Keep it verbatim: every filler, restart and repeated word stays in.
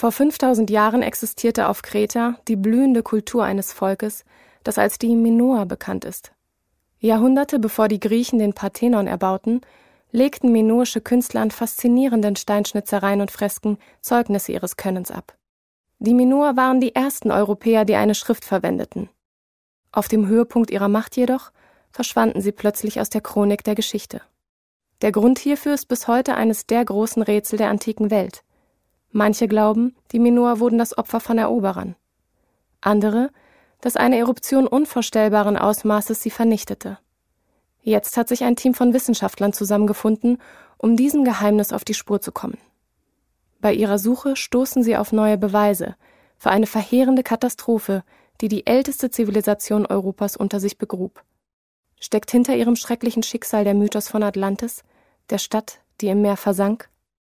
Vor fünftausend Jahren existierte auf Kreta die blühende Kultur eines Volkes, das als die Minoer bekannt ist. Jahrhunderte bevor die Griechen den Parthenon erbauten, legten minoische Künstler an faszinierenden Steinschnitzereien und Fresken Zeugnisse ihres Könnens ab. Die Minoer waren die ersten Europäer, die eine Schrift verwendeten. Auf dem Höhepunkt ihrer Macht jedoch verschwanden sie plötzlich aus der Chronik der Geschichte. Der Grund hierfür ist bis heute eines der großen Rätsel der antiken Welt. Manche glauben, die Minoer wurden das Opfer von Eroberern. Andere, dass eine Eruption unvorstellbaren Ausmaßes sie vernichtete. Jetzt hat sich ein Team von Wissenschaftlern zusammengefunden, um diesem Geheimnis auf die Spur zu kommen. Bei ihrer Suche stoßen sie auf neue Beweise für eine verheerende Katastrophe, die die älteste Zivilisation Europas unter sich begrub. Steckt hinter ihrem schrecklichen Schicksal der Mythos von Atlantis, der Stadt, die im Meer versank?